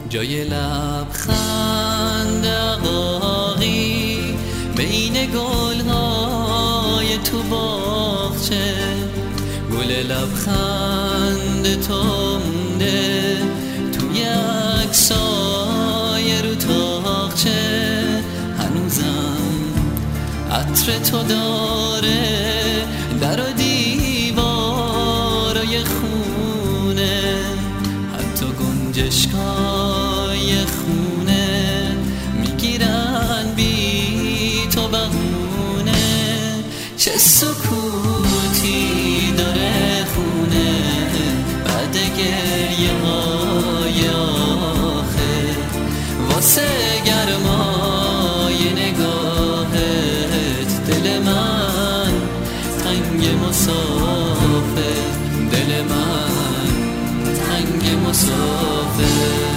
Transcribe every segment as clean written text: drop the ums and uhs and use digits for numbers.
جای لبخند عقاقی بین گلهای تو باغچه، گل لبخند تو مونده توی عکسای رو تاقچه، هنوزم عطر تو داره در و دیوارای خونه، حتی گنجشکای خونه میگیرن بی تو بهونه. چه سکوتی داره خونه بعد گریه های آخر، واسه گرمای نگاهت دل من تنگ مسافر، دل من تنگ مسافر.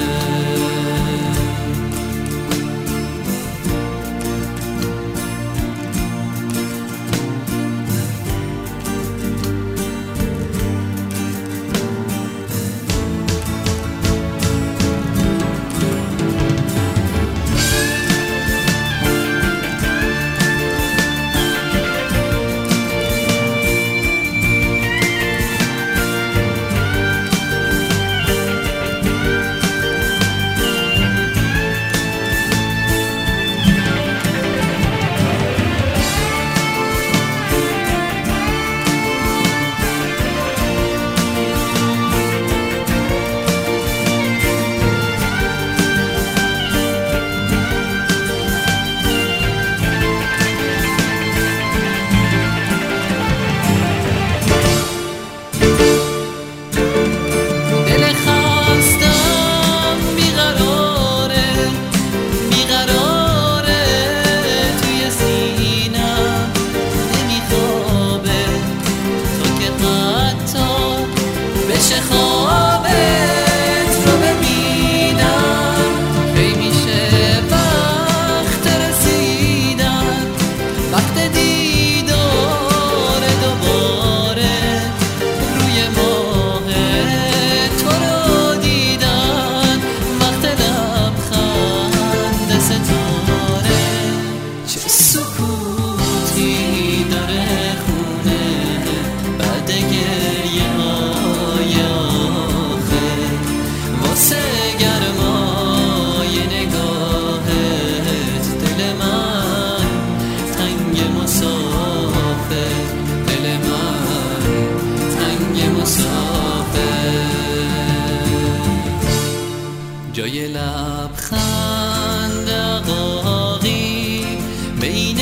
جای لبخند عقاقی بین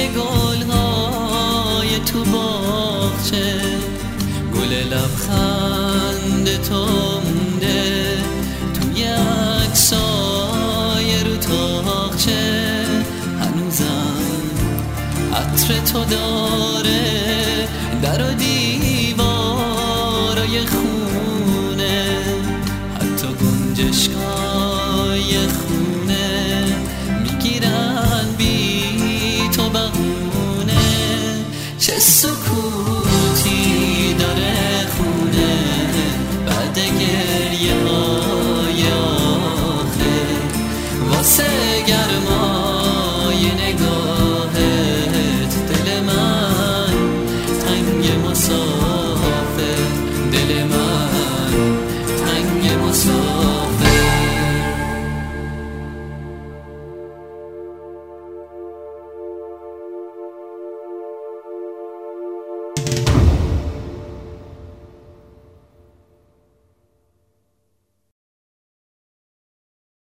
گلهای تو باغچه، گل لبخند تو مونده توی عکسای رو تاقچه، هنوزم عطر تو داره در و دیوارای خونه، حتی گنجشکای خونه میگیرن بی تو بهونه. چه سکوت